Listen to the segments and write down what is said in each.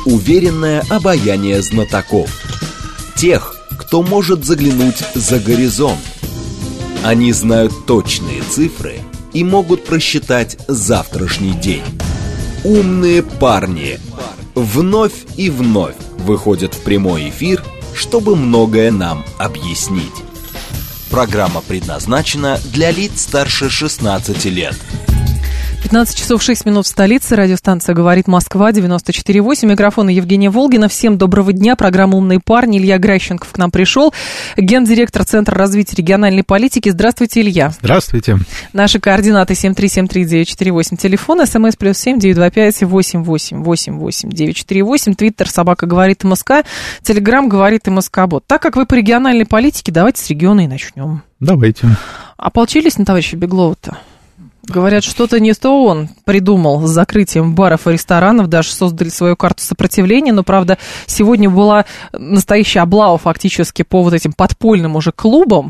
уверенное обаяние знатоков. Тех, кто может заглянуть за горизонт. Они знают точные цифры и могут просчитать завтрашний день. Умные парни вновь и вновь выходят в прямой эфир, чтобы многое нам объяснить. Программа предназначена для лиц старше 16 лет. 15 часов 6 минут в столице. Радиостанция «Говорит Москва», 94.8. Микрофон Евгения Волгина. Всем доброго дня. Программа «Умные парни». Илья Гращенков к нам пришел. Гендиректор Центра развития региональной политики. Здравствуйте, Илья. Здравствуйте. Наши координаты 7373948. Телефон СМС +7 925 8888 948. Твиттер @, говорит МСК. Телеграм говорит МСК-бот. Так как вы по региональной политике, давайте с региона и начнем. Давайте. Ополчились на товарища Беглова-то? Говорят, что-то не то он придумал с закрытием баров и ресторанов, даже создали свою карту сопротивления, но, правда, сегодня была настоящая облава фактически по вот этим подпольным уже клубам,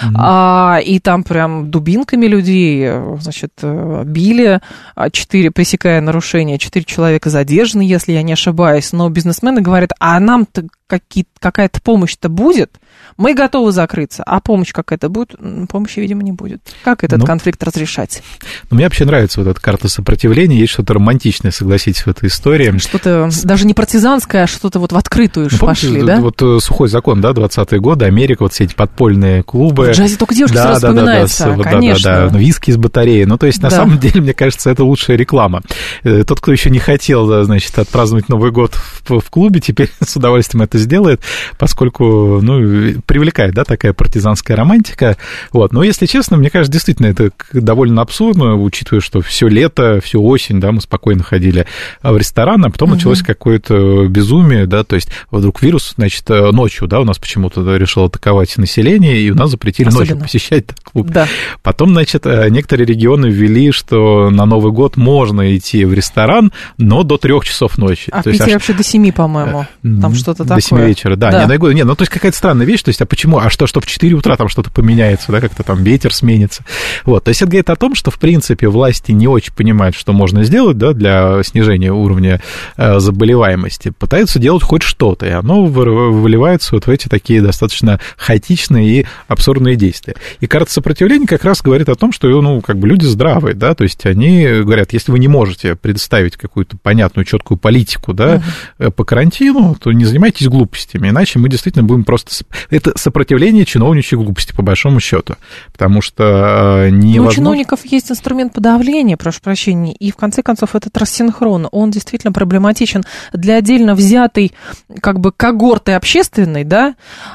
и там прям дубинками людей, значит, били, 4, пресекая нарушения, 4 человека задержаны, если я не ошибаюсь, но бизнесмены говорят, а нам-то какая-то помощь-то будет, мы готовы закрыться, а помощь какая-то будет? Помощи, видимо, не будет. Как этот конфликт разрешать? Мне вообще нравится вот эта карта сопротивления, есть что-то романтичное, согласитесь, в этой истории. Что-то даже не партизанское, а что-то вот в открытую пошли, да? Вот сухой закон, да, 20-е годы, Америка, вот все эти подпольные клубы. В джазе только девушки сразу вспоминаются, конечно. Да, виски из батареи, ну, то есть, на самом деле, мне кажется, это лучшая реклама. Тот, кто еще не хотел, значит, отпраздновать Новый год в клубе, теперь с удовольствием это сделает, поскольку, ну, привлекает, да, такая партизанская романтика. Вот. Но, если честно, мне кажется, действительно, это довольно абсурдно, учитывая, что все лето, всю осень, да, мы спокойно ходили в ресторан, а потом началось какое-то безумие, да, то есть вдруг вирус, значит, ночью, да, у нас почему-то решил атаковать население, и у нас запретили ночью посещать клуб. Да. Потом, значит, некоторые регионы ввели, что на Новый год можно идти в ресторан, но до 3 часов ночи. А в Питере вообще до 7, по-моему, там что-то такое. До 7 вечера, да. Нет, ну, то есть какая-то странная вещь, то есть, а почему? А что в 4 утра там что-то поменяется, да, как-то там ветер сменится. Вот, то есть это говорит о том, что, в принципе, власти не очень понимают, что можно сделать, да, для снижения уровня заболеваемости. Пытаются делать хоть что-то, и оно выливается вот в эти такие достаточно хаотичные и абсурдные действия. И карта сопротивления как раз говорит о том, что, ну, как бы люди здравые, да, то есть они говорят, если вы не можете предоставить какую-то понятную, четкую политику, да, по карантину, то не занимайтесь глупостями, иначе мы действительно будем просто... Это сопротивление чиновничьей глупости, по большому счету, потому что невозможно... Но у чиновников есть инструмент подавления, прошу прощения, и, в конце концов, этот рассинхрон, он действительно проблематичен для отдельно взятой, как бы, когорты общественной, да,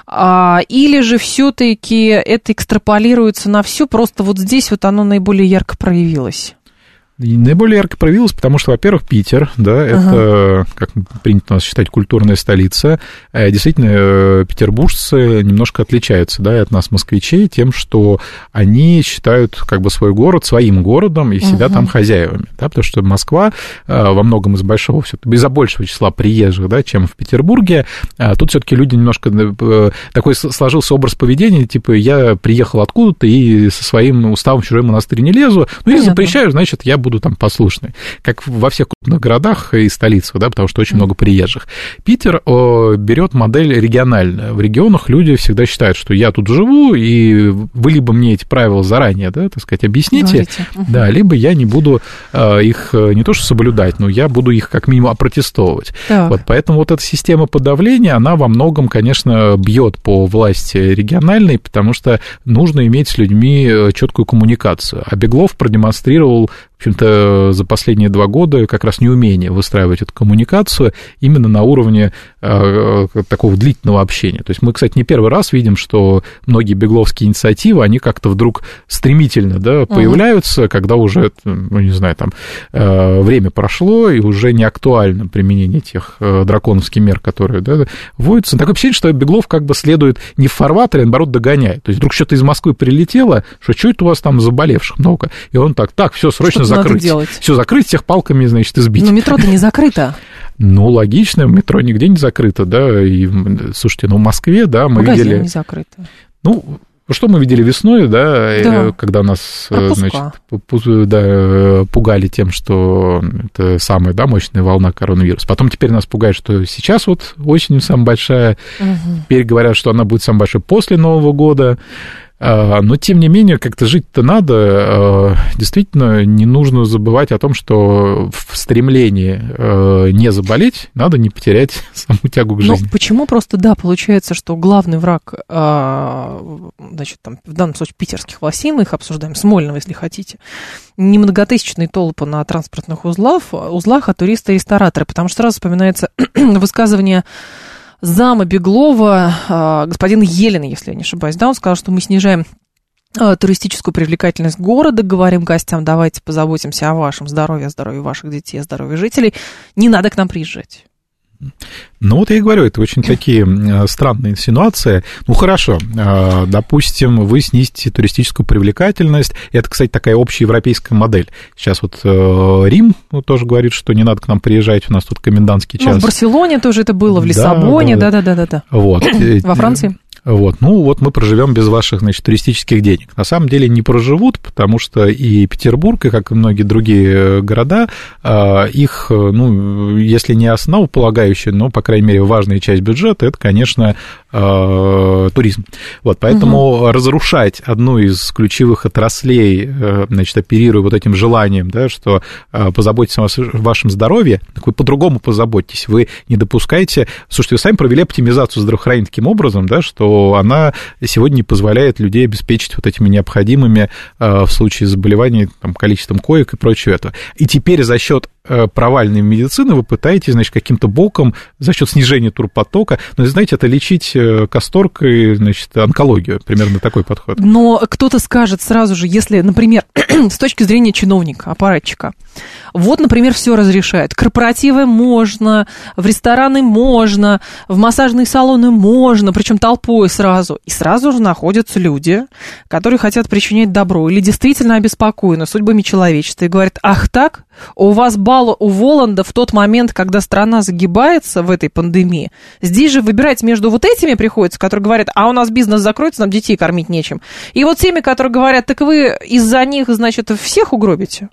или же все-таки это экстраполируется на все, просто вот здесь вот оно наиболее ярко проявилось? И наиболее ярко проявилось, потому что, во-первых, Питер, да, это, как принято у нас считать, культурная столица. Действительно, петербуржцы немножко отличаются, да, от нас, москвичей, тем, что они считают, как бы, свой город своим городом и себя там хозяевами, да, потому что Москва во многом из-за большего числа приезжих, да, чем в Петербурге. Тут все-таки люди немножко... Такой сложился образ поведения, типа, я приехал откуда-то и со своим уставом в чужой монастырь не лезу, ну, если приезжаю, значит, я буду там послушный, как во всех крупных городах и столицах, да, потому что очень много приезжих. Питер берет модель региональную. В регионах люди всегда считают, что я тут живу, и вы либо мне эти правила заранее, да, так сказать, объясните, да, либо я не буду их не то что соблюдать, но я буду их как минимум опротестовывать. Вот, поэтому вот эта система подавления, она во многом, конечно, бьет по власти региональной, потому что нужно иметь с людьми четкую коммуникацию. А Беглов продемонстрировал, в общем-то, за последние 2 года как раз неумение выстраивать эту коммуникацию именно на уровне такого длительного общения. То есть мы, кстати, не первый раз видим, что многие бегловские инициативы, они как-то вдруг стремительно, да, появляются, когда уже, ну, не знаю, там, время прошло, и уже не актуально применение тех драконовских мер, которые, да, вводятся. Такое ощущение, что Беглов как бы следует не в фарватере, а наоборот догоняет. То есть вдруг что-то из Москвы прилетело, что это у вас там заболевших много? И он так, все, срочно закрыть. Все закрыть, всех палками, значит, избить. Но метро-то не закрыто. Ну, логично, метро нигде не закрыто, да, и, слушайте, ну, в Москве, да, мы видели... Магазин не закрыто. Ну, Что мы видели весной, да. Когда нас, пугали тем, что это самая, мощная волна коронавируса. Потом теперь нас пугают, что сейчас вот осенью самая большая, теперь говорят, что она будет самая большая после Нового года. Но, тем не менее, как-то жить-то надо. Действительно, не нужно забывать о том, что в стремлении не заболеть надо не потерять саму тягу к жизни. Почему просто, получается, что главный враг, значит, там, в данном случае питерских властей, мы их обсуждаем, Смольного, если хотите, не многотысячные толпы на транспортных узлах, а туристы-рестораторы, потому что сразу вспоминается высказывание зама Беглова, господин Елен, если я не ошибаюсь, он сказал, что мы снижаем туристическую привлекательность города, говорим гостям, давайте позаботимся о вашем здоровье, о здоровье ваших детей, о здоровье жителей, не надо к нам приезжать. Вот я и говорю, это очень такие странные инсинуации. Хорошо, допустим, вы снизите туристическую привлекательность. Это, кстати, такая общеевропейская модель. Сейчас вот Рим тоже говорит, что не надо к нам приезжать, у нас тут комендантский час. В Барселоне тоже это было, в Лиссабоне, да. Вот. Во Франции. Вот, мы проживем без ваших, туристических денег. На самом деле не проживут, потому что и Петербург, и, как и многие другие города, их, если не основополагающая, но, по крайней мере, важная часть бюджета, это, конечно, туризм. Вот, поэтому разрушать одну из ключевых отраслей, оперируя вот этим желанием, что позаботьтесь о вашем здоровье, так вы по-другому позаботьтесь. Вы не допускаете... Слушайте, вы сами провели оптимизацию здравоохранения таким образом, что она сегодня не позволяет людей обеспечить вот этими необходимыми в случае заболеваний количеством коек и прочее это. И теперь за счет провальной медицины вы пытаетесь, каким-то боком за счет снижения турпотока, знаете, это лечить касторкой, онкологию, примерно такой подход. Но кто-то скажет сразу же, если, например, с точки зрения чиновника, аппаратчика, вот, например, все разрешает. Корпоративы можно, в рестораны можно, в массажные салоны можно, причем толпой сразу. И сразу же находятся люди, которые хотят причинять добро или действительно обеспокоены судьбами человечества и говорят, ах так, у вас бал у Воланда в тот момент, когда страна загибается в этой пандемии. Здесь же выбирать между вот этими приходится, которые говорят, а у нас бизнес закроется, нам детей кормить нечем. И вот теми, которые говорят, так вы из-за них, всех угробите.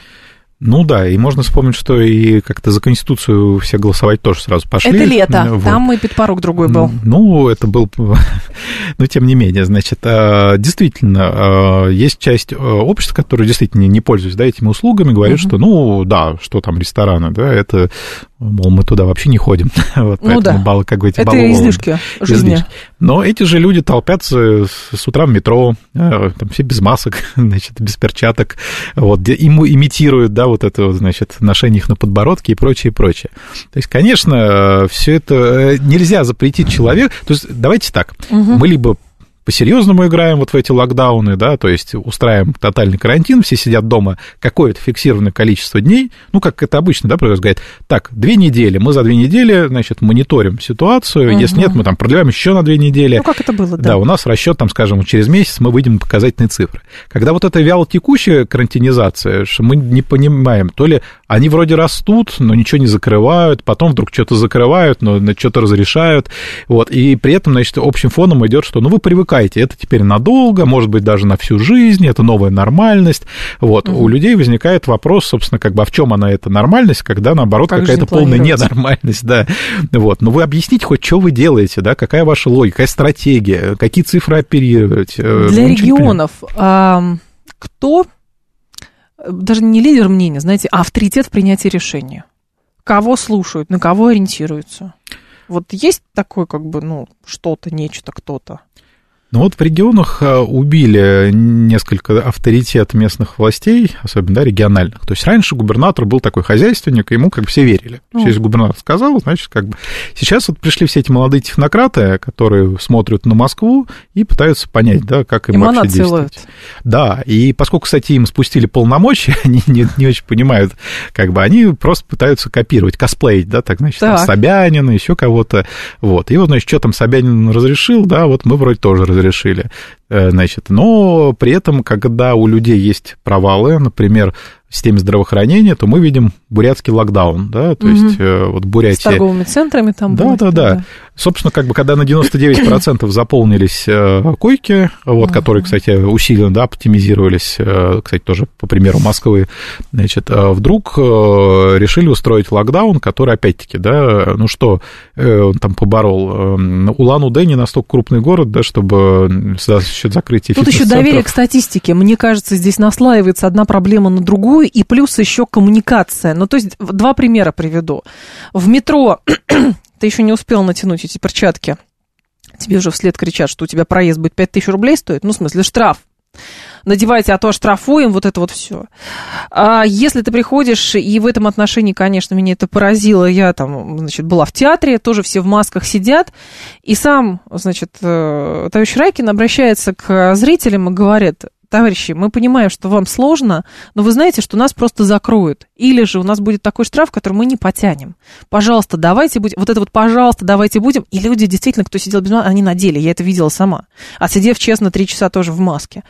И можно вспомнить, что и как-то за Конституцию все голосовать тоже сразу пошли. Это лето, там и подпорог другой был. Это был... Но тем не менее, действительно, есть часть общества, которая действительно не пользуется этими услугами, говорит, что, что там рестораны, это... Мол, мы туда вообще не ходим. Поэтому баллы, как говорите, это излишки жизни. Но эти же люди толпятся с утра в метро, там все без масок, без перчаток, имитируют, ношение их на подбородке и прочее, прочее. То есть, конечно, все это нельзя запретить человеку. То есть, давайте так, мы либо по-серьезному играем в эти локдауны, то есть устраиваем тотальный карантин, все сидят дома какое-то фиксированное количество дней, как это обычно, говорят, так, 2 недели, мы за 2 недели, мониторим ситуацию, если нет, мы продлеваем еще на 2 недели. Как это было, да. Да, у нас расчет, через месяц мы выйдем на показательные цифры. Когда вот эта вялотекущая карантинизация, что мы не понимаем, то ли они вроде растут, но ничего не закрывают, потом вдруг что-то закрывают, но что-то разрешают, и при этом, общим фоном идет, что, вы привыкаете, это теперь надолго, может быть, даже на всю жизнь, это новая нормальность. У людей возникает вопрос, собственно, а в чем она, эта нормальность, когда, наоборот, какая-то полная ненормальность, да. Но вы объясните хоть, что вы делаете, какая ваша логика, какая стратегия, какие цифры оперировать. Для регионов кто, даже не лидер мнения, а авторитет в принятии решения? Кого слушают, на кого ориентируются? Есть такое, что-то, нечто, кто-то? В регионах убили несколько авторитет местных властей, особенно региональных. То есть раньше губернатор был такой хозяйственник, ему все верили. Если губернатор сказал, значит, Сейчас пришли все эти молодые технократы, которые смотрят на Москву и пытаются понять, как им вообще действовать. Ловят. Да, и поскольку, кстати, им спустили полномочия, они не очень понимают, они просто пытаются копировать, косплеить, Собянина, еще кого-то. И что там Собянин разрешил, мы вроде тоже разрешили. Но при этом, когда у людей есть провалы, например, в системе здравоохранения, то мы видим бурятский локдаун, то есть Бурятия... С торговыми центрами там будет. Да. Собственно, как бы, когда на 99% заполнились койки, вот, которые, кстати, усиленно, да, оптимизировались, кстати, тоже по примеру Москвы, значит, вдруг решили устроить локдаун, который, опять-таки, да, ну что, он там поборол. Улан-Удэ не настолько крупный город, да, чтобы за счет закрытия тут еще доверие к статистике. Мне кажется, здесь наслаивается одна проблема на другую, и плюс еще коммуникация. Ну, то есть, два примера приведу. В метро ты еще не успел натянуть эти перчатки, тебе уже вслед кричат, что у тебя проезд будет 5000 рублей стоит, ну, в смысле, штраф. Надевайте, а то оштрафуем, вот это вот все. А если ты приходишь, и в этом отношении, конечно, меня это поразило, я там, значит, была в театре, тоже все в масках сидят, и сам, значит, товарищ Райкин обращается к зрителям и говорит: товарищи, мы понимаем, что вам сложно, но вы знаете, что нас просто закроют. Или же у нас будет такой штраф, который мы не потянем. Пожалуйста, давайте будем. Вот это вот «пожалуйста, давайте будем». И люди, действительно, кто сидел без маски, они надели. Я это видела сама. Отсидев честно 3 часа тоже в маске.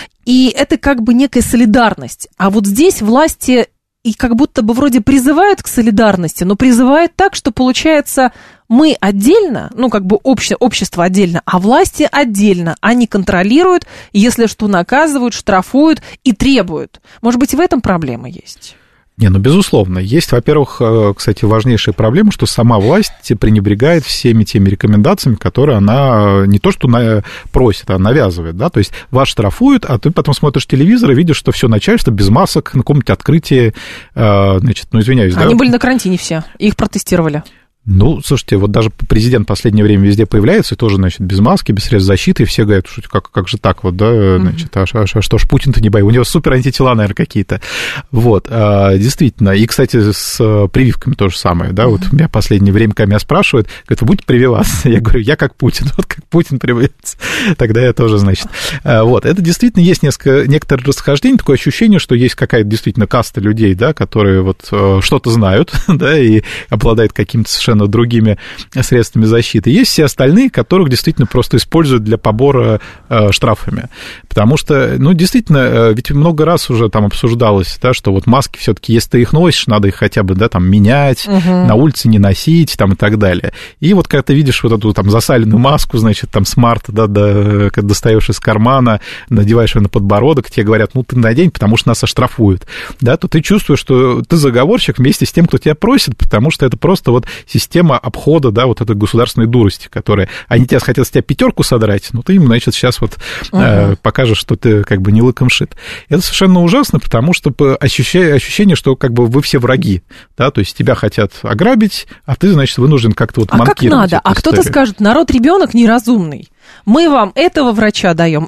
И это как бы некая солидарность. А вот здесь власти и как будто бы вроде призывают к солидарности, но призывают так, что получается... Мы отдельно, ну, как бы общество отдельно, а власти отдельно. Они контролируют, если что, наказывают, штрафуют и требуют. Может быть, и в этом проблема есть? Не, ну, безусловно. Есть, во-первых, кстати, важнейшая проблема, что сама власть пренебрегает всеми теми рекомендациями, которые она не то что просит, а навязывает, да, то есть вас штрафуют, а ты потом смотришь телевизор и видишь, что все начальство без масок на каком-нибудь открытии, значит, ну, извиняюсь, да. Они были на карантине все, их протестировали. Ну, слушайте, вот даже президент в последнее время везде появляется, и тоже, значит, без маски, без средств защиты, и все говорят, что как же так вот, да, значит, а что ж Путин-то не боится, у него супер антитела, наверное, какие-то. Вот, действительно, и, кстати, с прививками то же самое, да, вот меня в последнее время, когда меня спрашивают, говорят: вы будете прививаться? Я говорю: я как Путин, вот как Путин прививается, тогда я тоже, значит. Вот, это действительно есть некоторые расхождения, такое ощущение, что есть какая-то действительно каста людей, да, которые вот что-то знают, да, и обладают каким-то совершенно другими средствами защиты. Есть все остальные, которых действительно просто используют для побора штрафами. Потому что, ну, действительно, ведь много раз уже там обсуждалось, да, что вот маски все-таки, если ты их носишь, надо их хотя бы, да, там, менять, на улице не носить, там, и так далее. И вот когда ты видишь вот эту там засаленную маску, значит, там, с марта, да, когда достаешь из кармана, надеваешь ее на подбородок, тебе говорят: ну, ты надень, потому что нас оштрафуют, да, то ты чувствуешь, что ты заговорщик вместе с тем, кто тебя просит, потому что это просто вот система обхода, да, вот этой государственной дурости, которая... Они тебя хотят с тебя 5 содрать, но ты им, значит, сейчас вот покажешь, что ты как бы не лыком шит. Это совершенно ужасно, потому что ощущение, что как бы вы все враги, да, то есть тебя хотят ограбить, а ты, значит, вынужден как-то вот манкировать. А как надо? А кто-то скажет: народ-ребенок неразумный. Мы вам этого врача даем,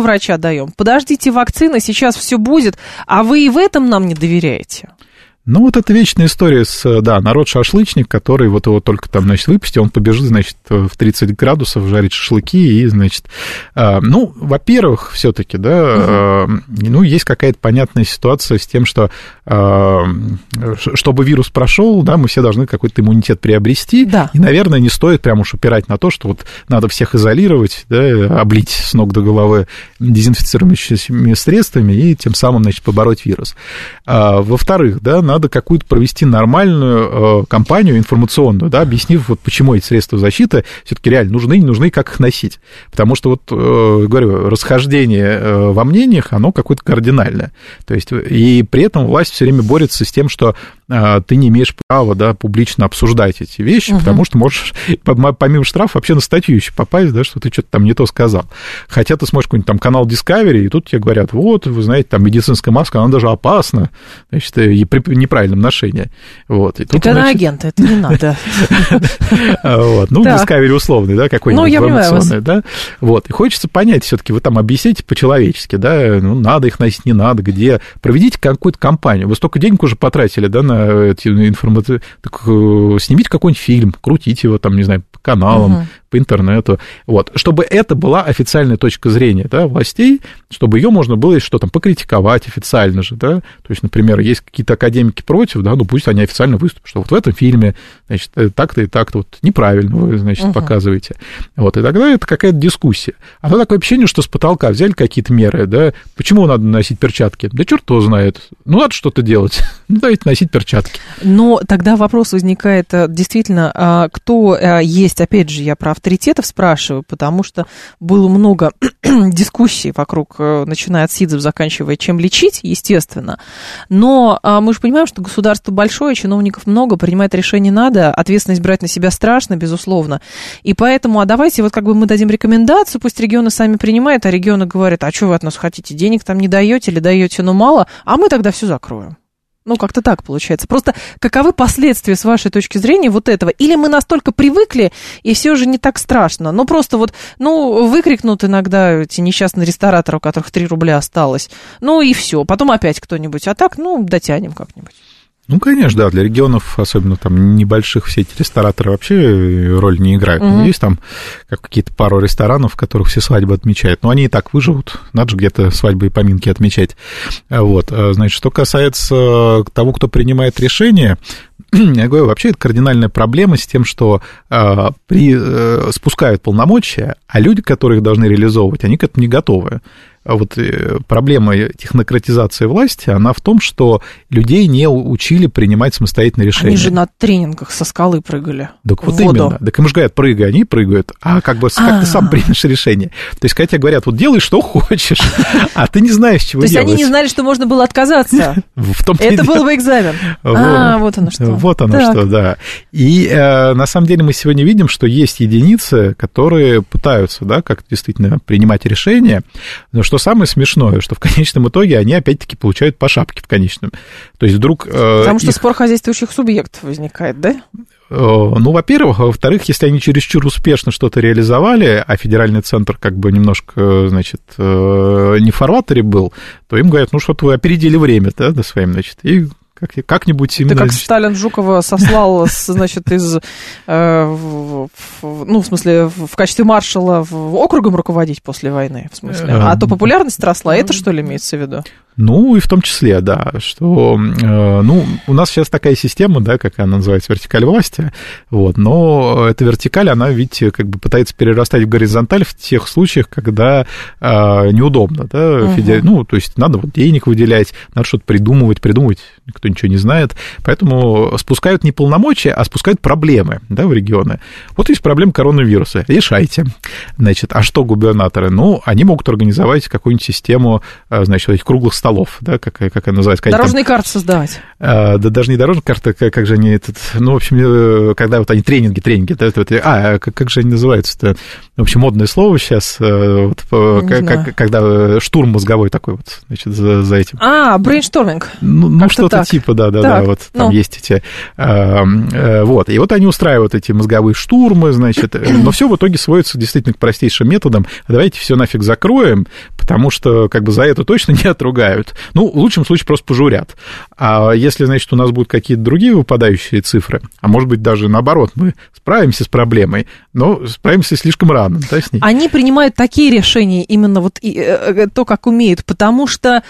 подождите вакцины, сейчас все будет, а вы и в этом нам не доверяете. Ну, вот это вечная история с, да, народ-шашлычник, который вот его только там, значит, выпустил, он побежит, значит, в 30 градусов жарить шашлыки и, значит, ну, во-первых, все-таки, да, ну, есть какая-то понятная ситуация с тем, что чтобы вирус прошел, да, мы все должны какой-то иммунитет приобрести, да. И, наверное, не стоит прям уж упирать на то, что вот надо всех изолировать, да, облить с ног до головы дезинфицирующими средствами и тем самым, значит, побороть вирус. Во-вторых, да, надо какую-то провести нормальную кампанию информационную, да, объяснив, вот почему эти средства защиты все-таки реально нужны, не нужны, как их носить. Потому что, вот, говорю, расхождение во мнениях, оно какое-то кардинальное. То есть, и при этом власть все время борется с тем, что ты не имеешь права, да, публично обсуждать эти вещи, потому что можешь, помимо штрафа, вообще на статью еще попасть, да, что ты что-то там не то сказал. Хотя ты смотришь какой-нибудь там канал Discovery, и тут тебе говорят: вот, вы знаете, там медицинская маска, она даже опасна, значит, и при неправильном ношении. Вот. Это на агента, это не надо. Ну, Discovery условный, да, какой-нибудь информационный, да. Вот. И хочется понять, все-таки вы там объясните по-человечески, да, ну, надо их носить, не надо, где. Проведите какую-то кампанию. Вы столько денег уже потратили, да, на эти информации. Так снимите какой-нибудь фильм, крутите его там, не знаю, по каналам, по интернету. Вот. Чтобы это была официальная точка зрения, да, властей, чтобы ее можно было что там покритиковать официально же, да. То есть, например, есть какие-то академики против, да, ну пусть они официально выступят, что вот в этом фильме, значит, так-то и так-то вот неправильно вы, значит, показываете. Вот. И тогда это какая-то дискуссия. А то такое ощущение, что с потолка взяли какие-то меры, да. Почему надо носить перчатки? Да черт его знает. Ну, надо что-то делать. Ну, давайте носить перчатки. Но тогда вопрос возникает, действительно, кто есть, опять же, я про авторитетов спрашиваю, потому что было много дискуссий вокруг, начиная от СИДСов, заканчивая чем лечить, естественно. Но мы же понимаем, что государство большое, чиновников много, принимать решения надо, ответственность брать на себя страшно, безусловно. И поэтому, а давайте вот как бы мы дадим рекомендацию, пусть регионы сами принимают, а регионы говорят, а что вы от нас хотите, денег там не даете или даете, но мало, а мы тогда все закроем. Ну, как-то так получается. Просто каковы последствия, с вашей точки зрения, вот этого? Или мы настолько привыкли, и все же не так страшно? Ну, просто вот, ну, выкрикнут иногда эти несчастные рестораторы, у которых 3 рубля осталось. Ну, и все. Потом опять кто-нибудь. А так, ну, дотянем как-нибудь. Ну, конечно, да, для регионов, особенно там небольших, все эти рестораторы вообще роль не играют. Есть там какие-то пару ресторанов, в которых все свадьбы отмечают, но они и так выживут, надо же где-то свадьбы и поминки отмечать. Вот, значит, что касается того, кто принимает решения, я говорю, вообще это кардинальная проблема с тем, что спускают полномочия, а люди, которые их должны реализовывать, они к этому не готовы. Вот проблема технократизации власти, она в том, что людей не учили принимать самостоятельные решения. Они же на тренингах со скалы прыгали. Так вот именно. Так им же говорят, прыгай, они прыгают, а как ты сам примешь решение. То есть, когда тебе говорят, вот делай, что хочешь, а ты не знаешь, чего делать. То есть, они не знали, что можно было отказаться. Это был бы экзамен. Вот оно что. Вот оно что, да. И на самом деле мы сегодня видим, что есть единицы, которые пытаются, да, как действительно принимать решения, но что самое смешное, что в конечном итоге они опять-таки получают по шапке в конечном. То есть вдруг... Потому что спор хозяйствующих субъектов возникает, да? Ну, во-первых, а во-вторых, если они чересчур успешно что-то реализовали, а федеральный центр как бы немножко, значит, не в фарватере был, то им говорят, ну, что-то вы опередили время, да, до своим, значит, и как-нибудь именно... Ты как Сталин Жукова сослал, значит, из... Ну, в смысле, в качестве маршала округом руководить после войны, в смысле. А то популярность росла, это что ли имеется в виду? Ну, и в том числе, да, что, ну, у нас сейчас такая система, да, как она называется, вертикаль власти, вот, но эта вертикаль, она, видите, как бы пытается перерастать в горизонталь в тех случаях, когда неудобно, да, ну, то есть надо вот денег выделять, надо что-то придумывать, никто ничего не знает, поэтому спускают не полномочия, а спускают проблемы, да, в регионы. Вот есть проблема коронавируса, решайте, значит, а что губернаторы? Ну, они могут организовать какую-нибудь систему, значит, этих круглых столов, да, как она называется? Дорожные карты создавать. Да, даже не дорожные карты, как же они, ну, в общем, когда вот они тренинги, да, как же они называются-то? В общем, модное слово сейчас, вот, когда штурм мозговой такой вот, значит, за этим. Брейншторминг. Ну что-то типа, да, вот там есть эти, вот, и вот они устраивают эти мозговые штурмы, значит, но все в итоге сводится действительно к простейшим методам. Давайте все нафиг закроем, потому что, как бы, за это точно не отругают. Ну, в лучшем случае просто пожурят. А если, значит, у нас будут какие-то другие выпадающие цифры, а может быть, даже наоборот, мы справимся с проблемой, но справимся слишком рано. Да, с ней. Они принимают такие решения, именно вот то, как умеют, потому что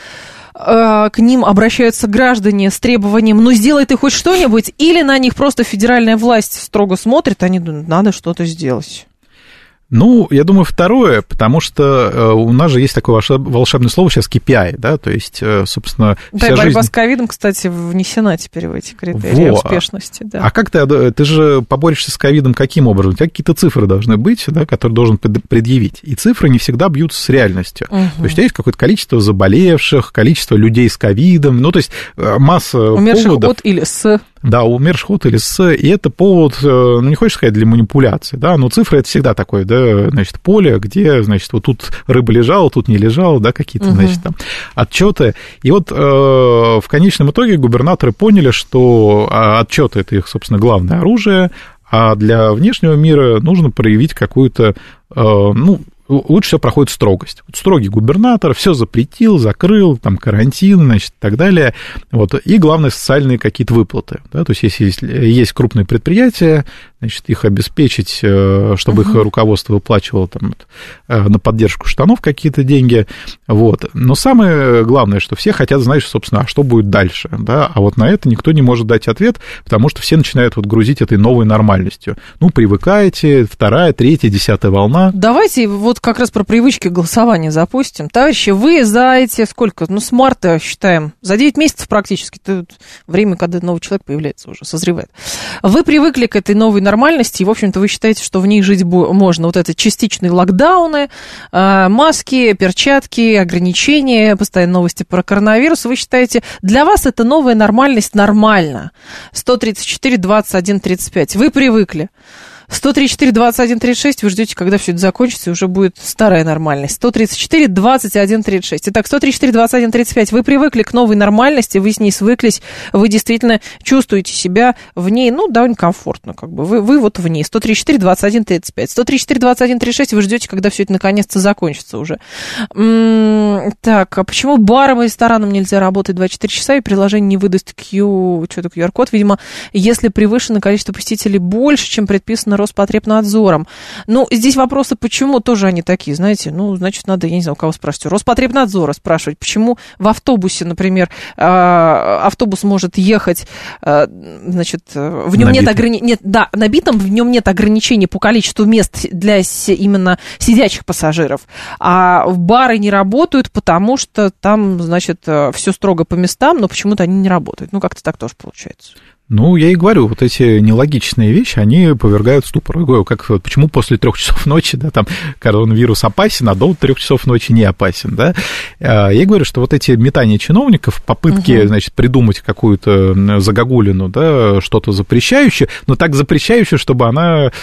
к ним обращаются граждане с требованием, ну, сделай ты хоть что-нибудь, или на них просто федеральная власть строго смотрит, они думают, надо что-то сделать. Ну, я думаю, второе, потому что у нас же есть такое волшебное слово сейчас KPI, да, то есть, собственно, да, вся борьба с ковидом, кстати, внесена теперь в эти критерии успешности, да. А как ты же поборешься с ковидом каким образом? У тебя какие-то цифры должны быть, да, которые должен предъявить, и цифры не всегда бьются с реальностью. То есть, у тебя есть какое-то количество заболевших, количество людей с ковидом, ну, то есть, масса умерших поводов. От или с... Да, умерших от или с, и это повод, ну, не хочешь сказать, для манипуляции, да, но цифры это всегда такое, да, значит, поле, где, значит, вот тут рыба лежала, тут не лежала, да, какие-то, значит, там отчеты. И вот в конечном итоге губернаторы поняли, что отчеты это их, собственно, главное оружие, а для внешнего мира нужно проявить какую-то, ну, лучше всего проходит строгость. Вот строгий губернатор все запретил, закрыл, там карантин, значит, и так далее. Вот. И главное, социальные какие-то выплаты. Да? То есть, если есть крупные предприятия, значит, их обеспечить, чтобы их руководство выплачивало там, на поддержку штанов какие-то деньги. Вот. Но самое главное, что все хотят знать, собственно, а что будет дальше. Да? А вот на это никто не может дать ответ, потому что все начинают вот грузить этой новой нормальностью. Ну, привыкаете, 2-я, 3-я, 10-я волна. Давайте вот как раз про привычки голосования запустим. Товарищи, вы за эти сколько? Ну, с марта считаем. За 9 месяцев практически. Это время, когда новый человек появляется уже, созревает. Вы привыкли к этой новой нормальности, и, в общем-то, вы считаете, что в ней жить можно. Вот это частичные локдауны, маски, перчатки, ограничения, постоянно новости про коронавирус. Вы считаете, для вас это новая нормальность нормально? 134, 21, 35. Вы привыкли. 134, 21, 36, вы ждете, когда все это закончится, и уже будет старая нормальность. 134, 21, 36. Итак, 134, 21, 35. Вы привыкли к новой нормальности, вы с ней свыклись, вы действительно чувствуете себя в ней, ну, довольно комфортно, как бы. Вы вот в ней. 134, 21, 35. 134, 21, 36, вы ждете, когда все это наконец-то закончится уже. Так, а почему барам и ресторанам нельзя работать 24 часа, и приложение не выдаст QR-код? Видимо, если превышено количество посетителей больше, чем предписано Роспотребнадзором. Ну, здесь вопросы, почему тоже они такие, знаете, ну, значит, надо, я не знаю, у кого спрашивать, Роспотребнадзора спрашивать, почему в автобусе, например, автобус может ехать, значит, в нем нет ограничений, да, набитом, в нем нет ограничений по количеству мест для именно сидячих пассажиров, а бары не работают, потому что там, значит, все строго по местам, но почему-то они не работают. Ну, как-то так тоже получается. Ну, я и говорю, вот эти нелогичные вещи, они повергают в ступор. Я говорю, как, почему после 3 часов ночи, да, там, коронавирус опасен, а до 3 часов ночи не опасен, да. Я говорю, что вот эти метания чиновников, попытки, значит, придумать какую-то загогулину, да, что-то запрещающее, но так запрещающее, чтобы она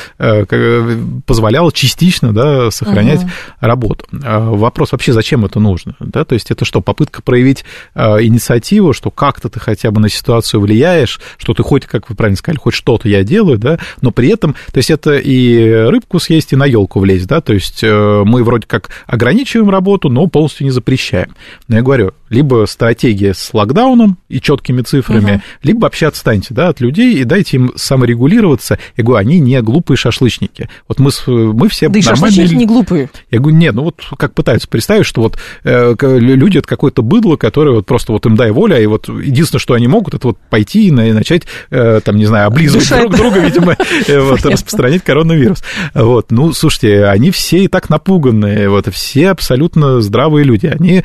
позволяла частично, да, сохранять работу. Вопрос вообще, зачем это нужно, да, то есть это что, попытка проявить инициативу, что как-то ты хотя бы на ситуацию влияешь, что ты хоть, как вы правильно сказали, хоть что-то я делаю, да, но при этом, то есть это и рыбку съесть, и на елку влезть, да, то есть мы вроде как ограничиваем работу, но полностью не запрещаем. Но я говорю, либо стратегия с локдауном и четкими цифрами, либо вообще отстаньте, да, от людей и дайте им саморегулироваться. Я говорю, они не глупые шашлычники. Вот мы все да нормальные... Да и шашлычники не глупые. Я говорю, нет, ну вот как пытаются представить, что вот люди — это какое-то быдло, которое вот просто вот им дай воля, и вот единственное, что они могут, это вот пойти и начать, там, не знаю, облизывать друг друга, видимо, вот, распространять коронавирус. Вот, ну, слушайте, они все и так напуганные, вот, все абсолютно здравые люди, они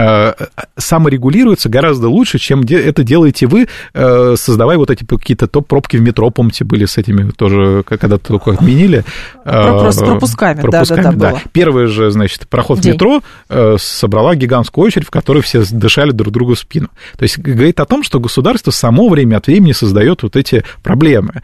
саморегулируются гораздо лучше, чем это делаете вы, создавая вот эти какие-то пробки в метро, помните, были с этими тоже, когда-то только отменили. С пропусками, да. Первый же, значит, проход в метро собрала гигантскую очередь, в которой все дышали друг другу в спину. То есть говорит о том, что государство само время от времени создает вот эти проблемы.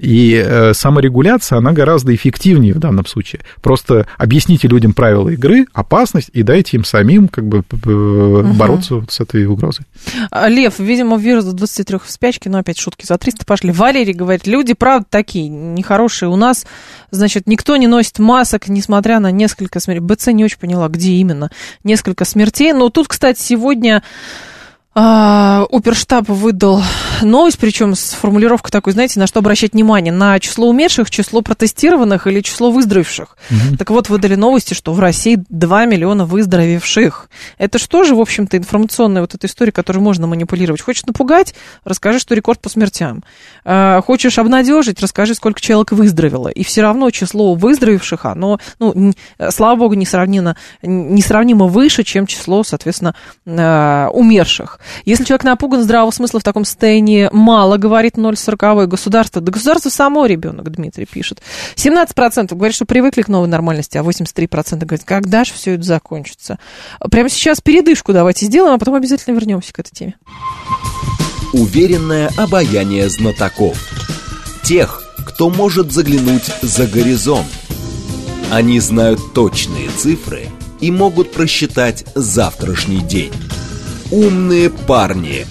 И саморегуляция, она гораздо эффективнее в данном случае. Просто объясните людям правила игры, опасность, и дайте им самим как бы бороться с этой угрозой. Лев, видимо, вирус до 23 в спячке, но опять шутки за 300 пошли. Валерий говорит, люди, правда, такие нехорошие. У нас, значит, никто не носит масок, несмотря на несколько смертей. БЦ не очень поняла, где именно. Несколько смертей. Но тут, кстати, сегодня... Оперштаб выдал новость, причем с формулировкой такой, знаете, на что обращать внимание? На число умерших, число протестированных или число выздоровевших. Так вот, выдали новости, что в России 2 миллиона выздоровевших. Это что же, в общем-то, информационная вот эта история, которой можно манипулировать? Хочешь напугать? Расскажи, что рекорд по смертям. Хочешь обнадежить? Расскажи, сколько человек выздоровело. И все равно число выздоровевших, оно, ну, слава богу, несравнимо выше, чем число, соответственно, умерших. Если человек напуган, здравого смысла в таком состоянии мало, говорит 0,40 государство. Да государство само ребенок, Дмитрий пишет. 17% говорит, что привыкли к новой нормальности, а 83% говорит, когда же все это закончится. Прямо сейчас передышку давайте сделаем, а потом обязательно вернемся к этой теме. Уверенное обаяние знатоков. Тех, кто может заглянуть за горизонт. Они знают точные цифры и могут просчитать завтрашний день. Умные парни.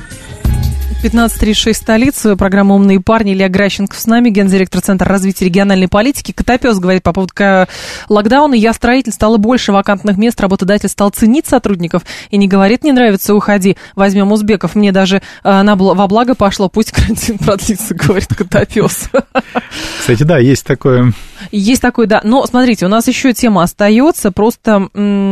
15:36 столица. Программа «Умные парни». Илья Гращенков с нами, гендиректор Центра развития региональной политики. Котопес говорит по поводу локдауна. Я строитель, стало больше вакантных мест, работодатель стал ценить сотрудников и не говорит, не нравится, уходи, возьмем узбеков. Мне даже во благо пошло, пусть карантин продлится, говорит Котопес. Кстати, да, есть такое. Есть такое, да. Но, смотрите, у нас еще тема остается. Просто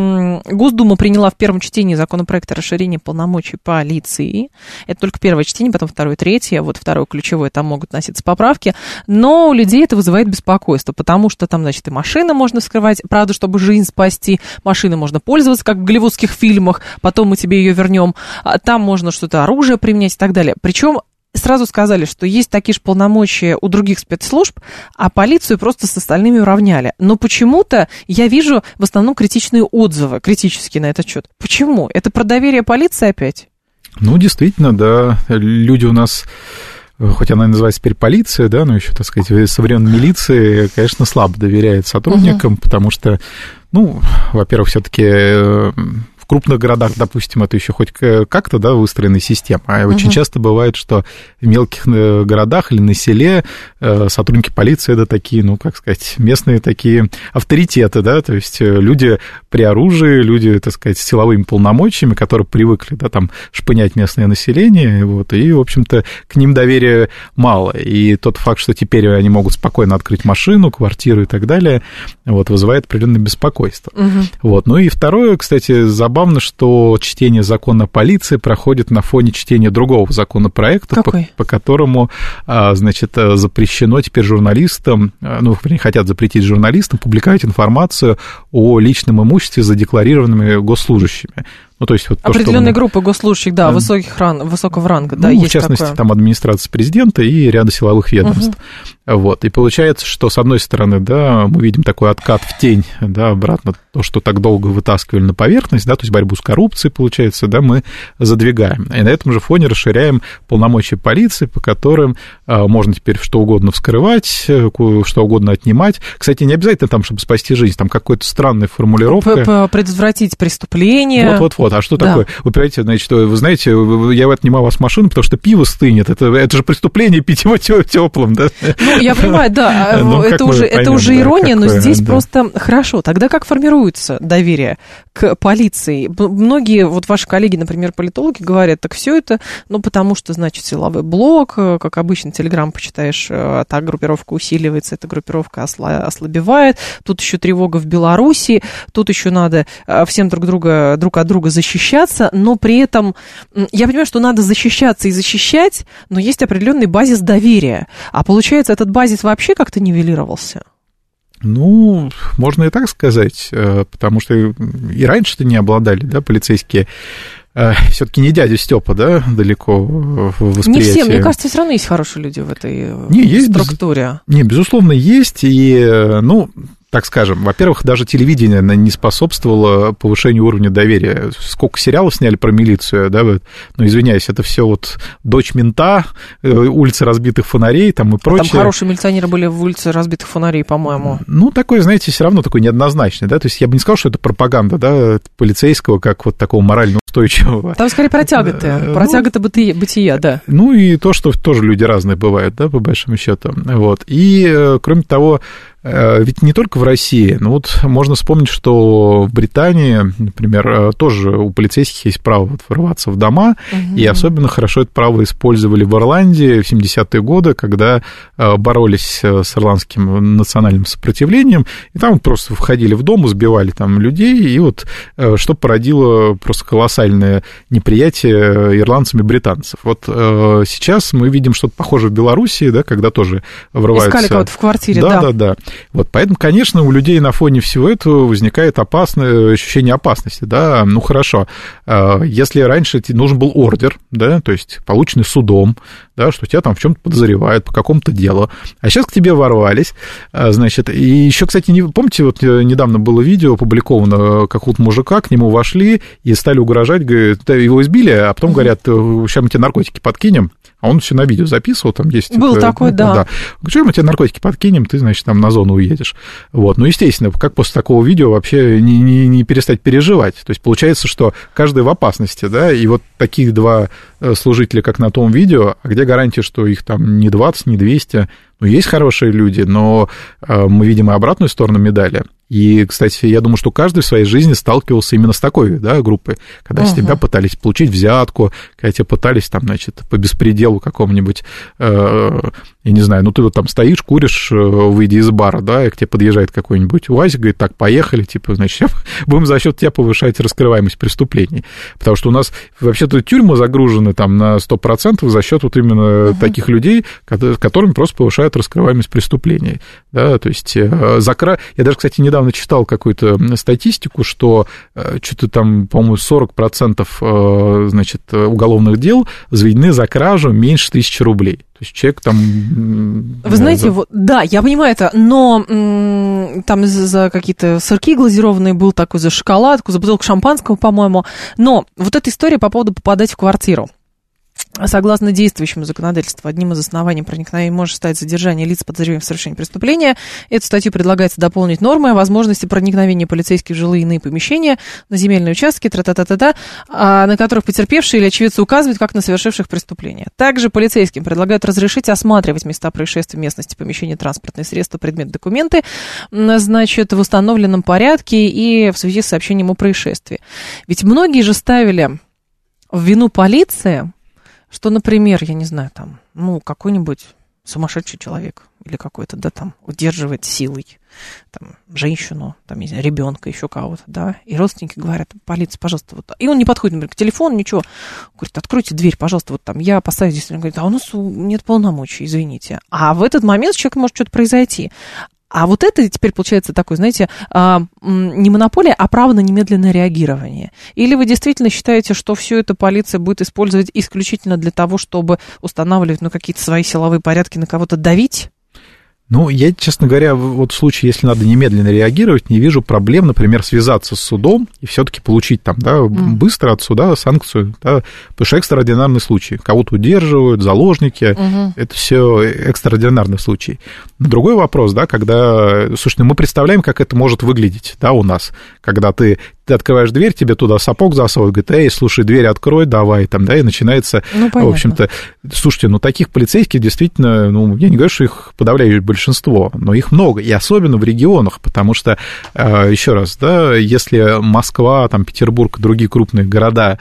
Госдума приняла в первом чтении законопроект о расширении полномочий полиции. Это только первое чтение, потом второе, третье. Вот второе ключевое, там могут носиться поправки. Но у людей это вызывает беспокойство, потому что там, значит, и машины можно вскрывать, правда, чтобы жизнь спасти. Машины можно пользоваться, как в голливудских фильмах, потом мы тебе ее вернем. Там можно что-то, оружие применять и так далее. Причем сразу сказали, что есть такие же полномочия у других спецслужб, а полицию просто с остальными уравняли. Но почему-то я вижу в основном критичные отзывы, критические на этот счет. Почему? Это про доверие полиции опять? Ну, действительно, да. Люди у нас, хоть она и называется теперь полиция, да, но еще, так сказать, со времен милиции, конечно, слабо доверяет сотрудникам, потому что, ну, во-первых, все-таки в крупных городах, допустим, это еще хоть как-то, да, выстроенная система. А очень часто бывает, что в мелких городах или на селе сотрудники полиции это такие, ну, как сказать, местные такие авторитеты, да, то есть люди при оружии, люди, так сказать, с силовыми полномочиями, которые привыкли, да, там, шпынять местное население, вот, и, в общем-то, к ним доверия мало. И тот факт, что теперь они могут спокойно открыть машину, квартиру и так далее, вот, вызывает определенное беспокойство. Вот. Ну и второе, кстати, забавно, что чтение закона о полиции проходит на фоне чтения другого законопроекта, по которому, значит, запрещено теперь журналистам, ну, хотят запретить журналистам публиковать информацию о личном имуществе задекларированными госслужащими. Ну, то есть вот определенные группы госслужащих, да, высокого ранга, да, ну, есть в частности, такое. Там администрация президента и ряда силовых ведомств. Вот, и получается, что, с одной стороны, да, мы видим такой откат в тень, да, обратно то, что так долго вытаскивали на поверхность, да, то есть борьбу с коррупцией, получается, да, мы задвигаем. И на этом же фоне расширяем полномочия полиции, по которым можно теперь что угодно вскрывать, что угодно отнимать. Кстати, не обязательно там, чтобы спасти жизнь, там какая-то странная формулировка. Предотвратить преступление. Вот. А что такое? Вы понимаете, значит, вы знаете, я отнимаю у вас машину, потому что пиво стынет. Это же преступление пить его теплым, да? Ну, я понимаю, да. Это уже ирония, но здесь просто хорошо. Тогда как формируется доверие к полиции? Многие, вот ваши коллеги, например, политологи, говорят, так все это, ну, потому что, значит, силовой блок, как обычно, Телеграм почитаешь, та группировка усиливается, эта группировка ослабевает, тут еще тревога в Беларуси, тут еще надо всем друг от друга защищаться, но при этом я понимаю, что надо защищаться и защищать, но есть определенный базис доверия. А получается, этот базис вообще как-то нивелировался? Ну, можно и так сказать, потому что и раньше-то не обладали, да, полицейские. Все-таки не дядя Степа, да, далеко в восприятии. Не все, мне кажется, все равно есть хорошие люди в этой структуре. Безусловно, есть, и, ну, так скажем, во-первых, даже телевидение не способствовало повышению уровня доверия. Сколько сериалов сняли про милицию, да, ну, извиняюсь, это все вот «Дочь мента», «Улицы разбитых фонарей» там и прочее. Там хорошие милиционеры были в «Улице разбитых фонарей», по-моему. Ну, такой, знаете, все равно такой неоднозначный, да, то есть я бы не сказал, что это пропаганда, да, полицейского, как вот такого морально устойчивого. Там скорее про тяготы бытия, да. Ну, и то, что тоже люди разные бывают, да, по большому счету, вот. И, кроме того, ведь не только в России, но вот можно вспомнить, что в Британии, например, тоже у полицейских есть право вот ворваться в дома, и особенно хорошо это право использовали в Ирландии в 70-е годы, когда боролись с ирландским национальным сопротивлением, и там просто входили в дом, сбивали там людей, и вот что породило просто колоссальное неприятие ирландцами британцев. Вот сейчас мы видим что-то похожее в Белоруссии, да, когда тоже врываются... Искали кого-то в квартире, да. Вот, поэтому, конечно, у людей на фоне всего этого возникает ощущение опасности, да, ну, хорошо, если раньше нужен был ордер, да, то есть полученный судом, да, что тебя там в чем-то подозревают по какому-то делу, а сейчас к тебе ворвались, значит, и еще, кстати, помните, вот недавно было видео опубликовано какого-то мужика, к нему вошли и стали угрожать, говорят, его избили, а потом говорят, сейчас мы тебе наркотики подкинем, а он все на видео записывал, там есть... Был такой, да. Что мы тебе наркотики подкинем, ты, значит, там на зону уедешь. Вот, ну, естественно, как после такого видео вообще не перестать переживать? То есть получается, что каждый в опасности, да, и вот таких два служителя, как на том видео, а где гарантия, что их там не 20, не 200? Ну, есть хорошие люди, но мы видим и обратную сторону медали. И, кстати, я думаю, что каждый в своей жизни сталкивался именно с такой, да, группой, когда с тебя пытались получить взятку, когда тебя пытались там, значит, по беспределу какому-нибудь, я не знаю, ну ты вот там стоишь, куришь, выйдя из бара, да, и к тебе подъезжает какой-нибудь УАЗик, говорит, так, поехали, типа, значит, будем за счет тебя повышать раскрываемость преступлений. Потому что у нас вообще-то тюрьмы загружены там на 100% за счет вот именно таких людей, которым просто повышают раскрываемость преступлений. Да, то есть я даже, кстати, недавно читал какую-то статистику, что что-то там, по-моему, 40% значит, уголовных дел заведены за кражу меньше 1000 рублей. То есть человек там... Вы знаете, вот, да, я понимаю это, но там за какие-то сырки глазированные был такой, за шоколадку, за бутылку шампанского, по-моему. Но вот эта история по поводу попадать в квартиру. Согласно действующему законодательству, одним из оснований проникновения может стать задержание лиц, подозреваемых в совершении преступления. Эту статью предлагается дополнить нормой о возможности проникновения полицейских в жилые и иные помещения, на земельные участки, на которых потерпевшие или очевидцы указывают, как на совершивших преступления. Также полицейским предлагают разрешить осматривать места происшествия, местности, помещения, транспортные средства, предметы, документы, значит, в установленном порядке и в связи с сообщением о происшествии. Ведь многие же ставили в вину полиции, что, например, я не знаю, там, ну, какой-нибудь сумасшедший человек или какой-то, да, там, удерживает силой, там, женщину, там, не знаю, ребенка, еще кого-то, да, и родственники говорят, полиция, пожалуйста, вот, и он не подходит, например, к телефону, ничего, говорит, откройте дверь, пожалуйста, вот там, я опасаюсь здесь, он говорит, а у нас нет полномочий, извините, а в этот момент с человеком может что-то произойти. А вот это теперь получается такое, знаете, не монополия, а право на немедленное реагирование. Или вы действительно считаете, что все это полиция будет использовать исключительно для того, чтобы устанавливать, ну, какие-то свои силовые порядки, на кого-то давить? Ну, я, честно говоря, вот в случае, если надо немедленно реагировать, не вижу проблем, например, связаться с судом и все-таки получить там, да, быстро от суда санкцию, да, потому что экстраординарный случай. Кого-то удерживают, заложники, это все экстраординарный случай. Другой вопрос, да, когда, слушай, мы представляем, как это может выглядеть, да, у нас, когда ты открываешь дверь, тебе туда сапог засовывают, говорит, эй, слушай, дверь открой, давай, там, да, и начинается, ну, в общем-то, слушайте, ну, таких полицейских действительно, ну, я не говорю, что их подавляющее большинство, но их много, и особенно в регионах, потому что, еще раз, да, если Москва, там, Петербург, другие крупные города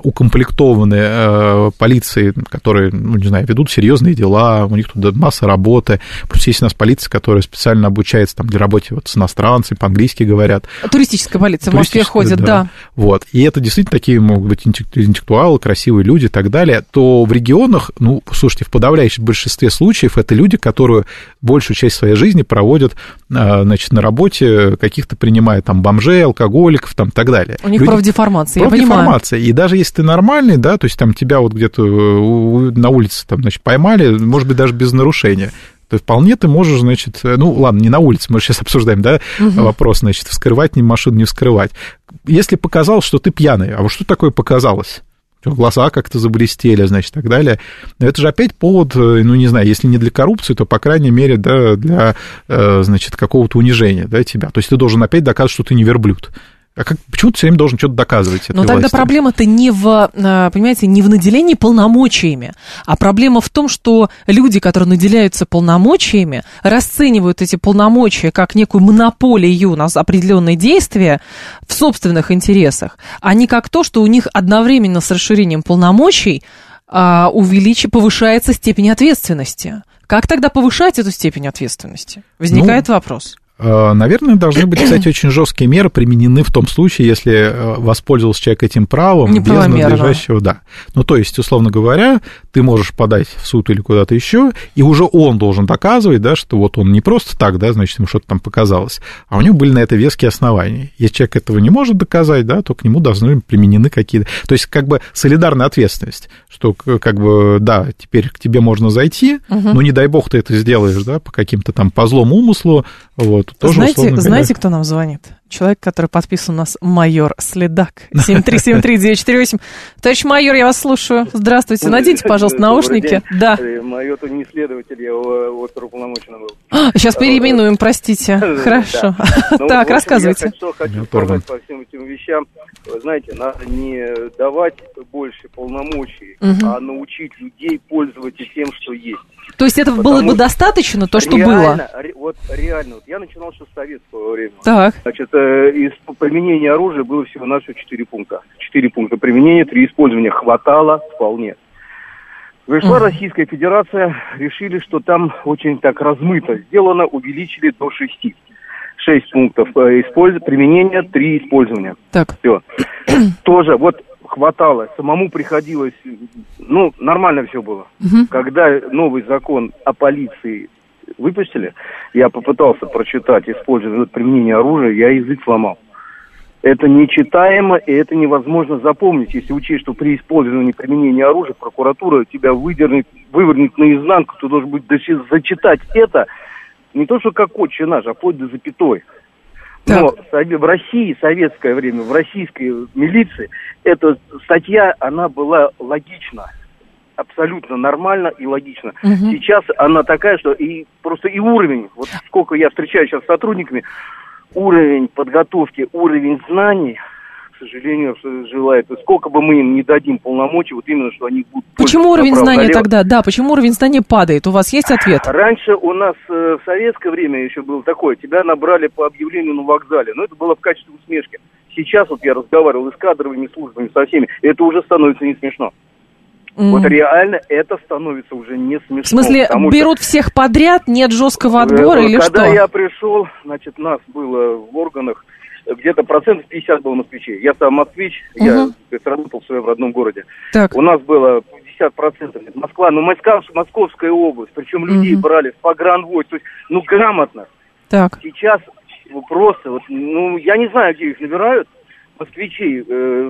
укомплектованы полицией, которые, ну, не знаю, ведут серьезные дела, у них тут масса работы, плюс есть у нас полиция, которая специально обучается, там, для работы вот с иностранцами, по-английски говорят. Туристическая полиция в Москве ходят, да. Вот, и это действительно такие могут быть интеллектуалы, красивые люди и так далее, то в регионах, ну, слушайте, в подавляющем большинстве случаев это люди, которые большую часть своей жизни проводят, значит, на работе, каких-то принимая там бомжей, алкоголиков, там, и так далее. У них профдеформация, я понимаю. Профдеформация, и даже если ты нормальный, да, то есть там тебя вот где-то на улице, там, значит, поймали, может быть, даже без нарушения, то вполне ты можешь, значит, ну, ладно, не на улице, мы сейчас обсуждаем, да, вопрос, значит, вскрывать машину, не вскрывать. Если показалось, что ты пьяный, а вот что такое показалось? Глаза как-то заблестели, значит, так далее. Но это же опять повод, ну, не знаю, если не для коррупции, то, по крайней мере, да, для, значит, какого-то унижения, да, тебя. То есть ты должен опять доказывать, что ты не верблюд. А почему ты все время должен что-то доказывать? Но тогда проблема-то не в, понимаете, не в наделении полномочиями, а проблема в том, что люди, которые наделяются полномочиями, расценивают эти полномочия как некую монополию на определенные действия в собственных интересах, а не как то, что у них одновременно с расширением полномочий повышается степень ответственности. Как тогда повышать эту степень ответственности? Возникает вопрос. Наверное, должны быть, кстати, очень жесткие меры применены в том случае, если воспользовался человек этим правом без надлежащего, да. Ну, то есть, условно говоря, ты можешь подать в суд или куда-то еще, и уже он должен доказывать, да, что вот он не просто так, да, значит, ему что-то там показалось, а у него были на это веские основания. Если человек этого не может доказать, да, то к нему должны быть применены какие-то... То есть, как бы солидарная ответственность, что, как бы, да, теперь к тебе можно зайти, но не дай бог ты это сделаешь, да, по каким-то там, по злому умыслу, вот. Тоже, знаете, кто нам звонит? Человек, который подписан у нас майор Следак. 7373948. Товарищ майор, я вас слушаю. Здравствуйте. Наденьте, пожалуйста, наушники. Да. Майор-то не следователь, я оперуполномоченный был. Сейчас переименуем, простите. Хорошо. Так, рассказывайте. Я хочу сказать по всем этим вещам. Вы знаете, надо не давать больше полномочий, а научить людей пользоваться тем, что есть. То есть это было бы достаточно, то, что было? вот реально, вот я начинал еще с советского времени. Так. Значит, из применения оружия было всего-навсего 4 пункта. 4 пункта применения, 3 использования хватало вполне. Пришла Российская Федерация, решили, что там очень так размыто сделано, увеличили до 6. 6 пунктов применения, 3 использования. Так. Все. Тоже вот хватало, самому приходилось, ну, нормально все было. Когда новый закон о полиции выпустили, я попытался прочитать использование, применение оружия, я язык сломал. Это нечитаемо, и это невозможно запомнить, если учесть, что при использовании применения оружия прокуратура тебя вывернет наизнанку, ты должен будет зачитать это, не то что как отче наш, а вплоть до запятой. Но в России, советское время, в российской милиции, эта статья, она была логична. Абсолютно нормально и логично. Сейчас она такая, что и просто и уровень, вот сколько я встречаюсь сейчас с сотрудниками, уровень подготовки, уровень знаний, к сожалению, желает. Сколько бы мы им не дадим полномочий, вот именно, что они будут... Почему уровень знания тогда? Да, почему уровень знания падает? У вас есть ответ? Раньше у нас в советское время еще было такое, тебя набрали по объявлению на вокзале, но это было в качестве усмешки. Сейчас вот я разговаривал и с кадровыми службами, со всеми, это уже становится не смешно. Вот реально это становится уже не смешно. В смысле, берут всех подряд, нет жесткого отбора или что? Когда я пришел, значит, нас было в органах, где-то 50% было москвичей. Я сам москвич, я работал в своем родном городе. Так. У нас было 50%. Москва, ну Московская область, причем людей брали в погранвойск, то есть, ну, грамотно. Так. Сейчас просто, вот, ну, я не знаю, где их набирают, москвичей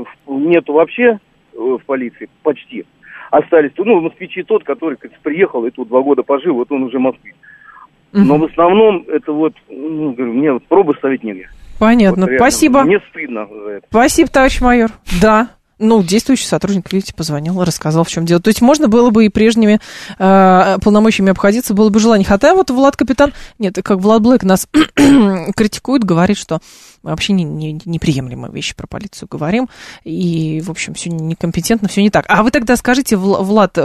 нету вообще в полиции, почти. Остались, ну, москвичи тот, который, кажется, приехал и тут 2 года пожил, вот он уже москвич. Но в основном это вот, ну, говорю, мне вот пробы ставить негде. Понятно, вот спасибо. Мне стыдно за это. Спасибо, товарищ майор. Да. Ну, действующий сотрудник, видите, позвонил, рассказал, в чем дело. То есть можно было бы и прежними полномочиями обходиться, было бы желание. Хотя вот Влад Капитан, нет, как Влад Блэк нас критикует, говорит, что мы вообще неприемлемые вещи про полицию говорим, и, в общем, все некомпетентно, все не так. А вы тогда скажите, Влад,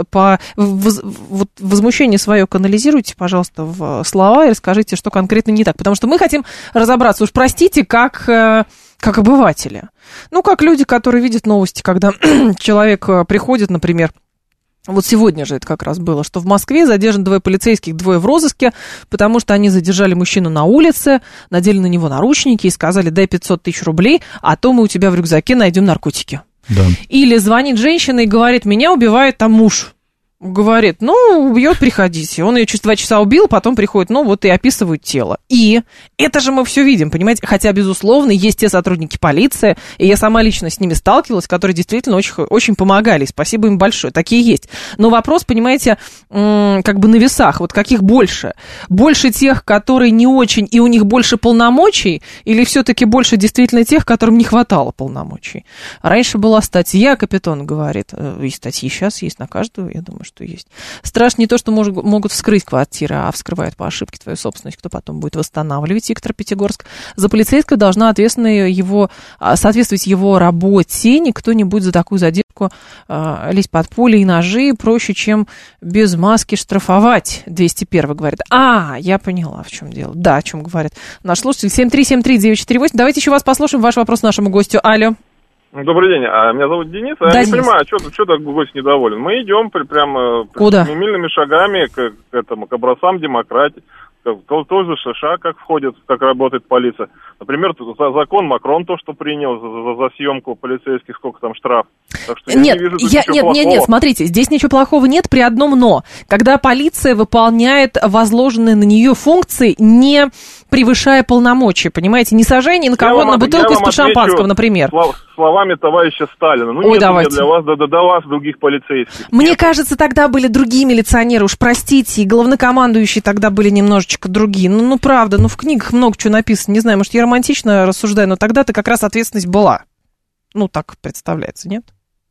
вот возмущение свое канализируйте, пожалуйста, в слова и расскажите, что конкретно не так. Потому что мы хотим разобраться, уж простите, как обыватели. Ну, как люди, которые видят новости, когда человек приходит, например, вот сегодня же это как раз было, что в Москве задержан 2 полицейских, 2 в розыске, потому что они задержали мужчину на улице, надели на него наручники и сказали: дай 500 тысяч рублей, а то мы у тебя в рюкзаке найдем наркотики. Да. Или звонит женщина и говорит: меня убивает там муж. Говорит: ну, убьет, приходите. Он ее через 2 часа убил, потом приходит, ну, вот и описывают тело. И это же мы все видим, понимаете? Хотя, безусловно, есть те сотрудники полиции, и я сама лично с ними сталкивалась, которые действительно очень, очень помогали. Спасибо им большое. Такие есть. Но вопрос, понимаете, как бы на весах. Вот каких больше? Больше тех, которые не очень, и у них больше полномочий, или все-таки больше действительно тех, которым не хватало полномочий? Раньше была статья, Капитон говорит, и статьи сейчас есть на каждую, я думаю, что есть. Страшно не то, что могут вскрыть квартиры, а вскрывают по ошибке твою собственность, кто потом будет восстанавливать. Виктор, Пятигорск. За полицейского должна соответствовать его работе. Никто не будет за такую задержку лезть под пули и ножи. Проще, чем без маски штрафовать. 201 говорит. Я поняла, в чем дело. Да, о чем говорит наш слушатель. 7373948. Давайте еще вас послушаем. Ваш вопрос нашему гостю. Алло. Добрый день, меня зовут Денис, да, я не понимаю, что так гость недоволен. Мы идем прямо семимильными шагами к образцам демократии. Тоже США, как входит, как работает полиция. Например, закон Макрон то, что принял за съемку полицейских, сколько там штраф. Так что нет, смотрите, здесь ничего плохого нет при одном но. Когда полиция выполняет возложенные на нее функции, не превышая полномочия, понимаете, не сажая ни на кого на бутылку из-под шампанского, например. Словами товарища Сталина. Нет для вас, до вас других полицейских. Мне кажется, тогда были другие милиционеры, уж простите, и главнокомандующие тогда были немножечко другие. Ну, правда, в книгах много чего написано. Не знаю, может, я романтично рассуждаю, но тогда-то как раз ответственность была. Ну, так представляется, нет?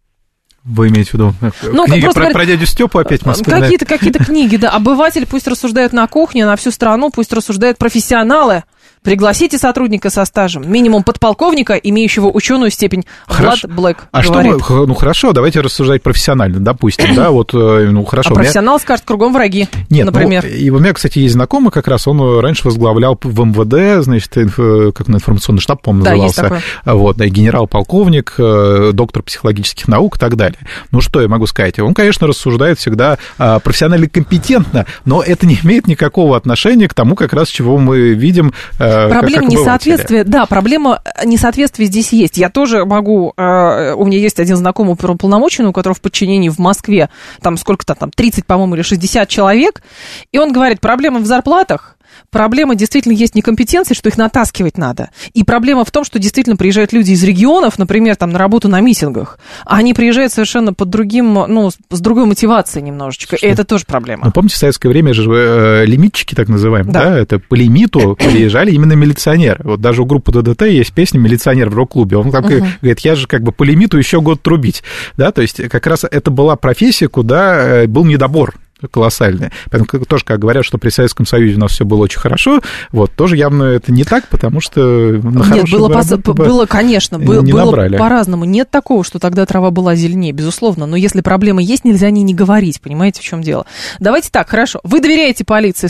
Вы имеете в виду книги про дядю Степу опять в Москве? Какие-то книги, да. Обыватель пусть рассуждает на кухне, на всю страну, пусть рассуждают профессионалы. Пригласите сотрудника со стажем, минимум подполковника, имеющего ученую степень. Влад Блэк говорит. Что мы, ну хорошо, давайте рассуждать профессионально, допустим, да, вот, ну хорошо. А профессионал скажет, кругом враги, нет, например. Ну, и у меня, кстати, есть знакомый, как раз он раньше возглавлял в МВД, значит, как на информационный штаб, по-моему, назывался. Да, есть такой. Вот, генерал-полковник, доктор психологических наук и так далее. Ну, что я могу сказать? Он, конечно, рассуждает всегда профессионально компетентно, но это не имеет никакого отношения к тому, как раз, чего мы видим. Проблема несоответствия, да, проблема несоответствия здесь есть. Я тоже могу, у меня есть один знакомый уполномоченный, у которого в подчинении в Москве, там сколько-то, там 30, по-моему, или 60 человек, и он говорит, проблема в зарплатах. Проблема действительно есть некомпетенции, что их натаскивать надо. И проблема в том, что действительно приезжают люди из регионов, например, там на работу на митингах, а они приезжают совершенно под другим, ну, с другой мотивацией немножечко. Слушайте, и это тоже проблема. Ну, помните, в советское время же лимитчики, так называемые, да, это по лимиту приезжали именно милиционеры. Вот даже у группы ДДТ есть песня «Милиционер в рок-клубе». Он там говорит, я же как бы по лимиту еще год трубить. Да, то есть как раз это была профессия, куда был недобор колоссальные. Поэтому тоже, как говорят, что при Советском Союзе у нас все было очень хорошо, вот, тоже явно это не так, потому что на хорошую работу было, конечно, было по-разному. Нет такого, что тогда трава была зеленее, безусловно, но если проблема есть, нельзя о ней не говорить, понимаете, в чем дело. Давайте так, хорошо, вы доверяете полиции,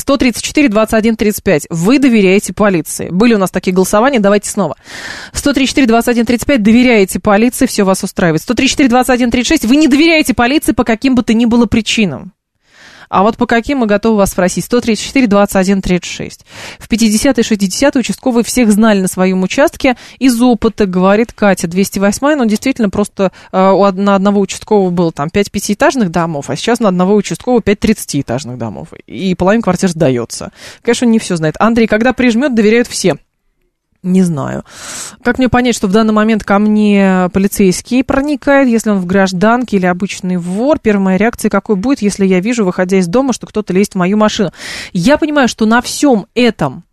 134-21-35, вы доверяете полиции. Были у нас такие голосования, давайте снова. 134-21-35, доверяете полиции, все вас устраивает. 134-21-36, вы не доверяете полиции по каким бы то ни было причинам. А вот по каким мы готовы вас спросить? 134-21-36. В 50-е, 60-е участковые всех знали на своем участке. Из опыта, говорит Катя, 208-я, но действительно просто на одного участкового было там 5 пятиэтажных домов, а сейчас на одного участкового 5 30-этажных домов. И половина квартир сдается. Конечно, не все знает. Андрей, когда прижмет, доверяют все. Не знаю. Как мне понять, что в данный момент ко мне полицейский проникает, если он в гражданке или обычный вор? Первая моя реакция какой будет, если я вижу, выходя из дома, что кто-то лезет в мою машину? Я понимаю, что на всем этом...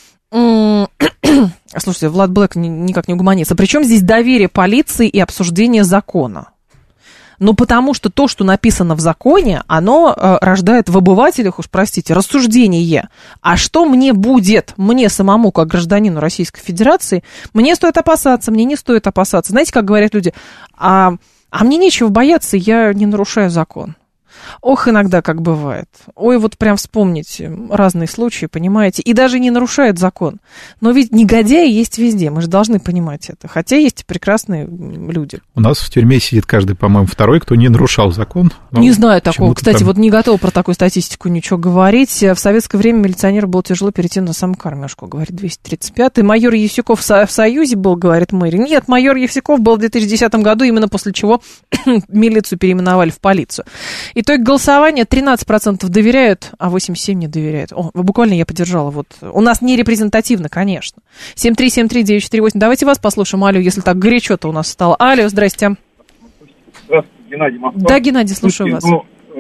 Слушайте, Влад Блэк никак не угомонится. Причем здесь доверие полиции и обсуждение закона? Ну, потому что то, что написано в законе, оно рождает в обывателях, уж простите, рассуждение. А что мне будет, мне самому, как гражданину Российской Федерации, мне стоит опасаться, мне не стоит опасаться. Знаете, как говорят люди, а мне нечего бояться, я не нарушаю закон. Ох, иногда как бывает. Ой, вот прям вспомните разные случаи, понимаете, и даже не нарушает закон. Но ведь негодяи есть везде, мы же должны понимать это. Хотя есть прекрасные люди. У нас в тюрьме сидит каждый, по-моему, второй, кто не нарушал закон. Не знаю такого. Кстати, вот не готова про такую статистику ничего говорить. В советское время милиционеру было тяжело перейти на самокормежку, говорит 235-й. Майор Евсюков в Союзе был, говорит мэр. Нет, майор Евсюков был в 2010 году, именно после чего милицию переименовали в полицию. Итог голосования: 13% доверяют, а 87% не доверяют. О, буквально я поддержала. Вот. У нас не репрезентативно, конечно. 7373948. Давайте вас послушаем. Алло, если так горячо-то у нас стало. Алло, здрасте. Здравствуйте, Геннадий, Москва. Да, Геннадий, слушаю вас.